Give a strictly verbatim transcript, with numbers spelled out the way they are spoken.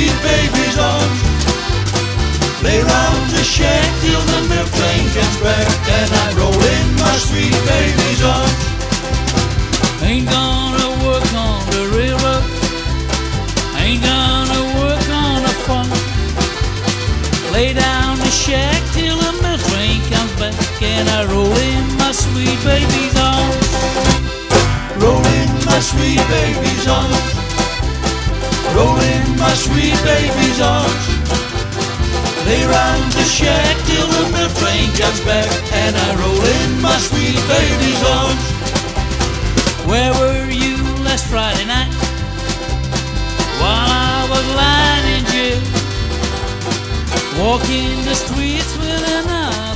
sweet baby's arms. Lay round the shack till the milk train comes back, and I roll in my sweet baby's arms. Ain't gonna work on the railroad, ain't gonna work on the farm. Lay down the shack till the milk train comes back, and I roll in my sweet baby's arms. Roll in my sweet baby's arms. Roll in my sweet baby's arms. Lay round the shack till the milk train comes back, and I roll in my sweet baby's arms. Where were you last Friday night while I was lying in jail, walking the streets with an eye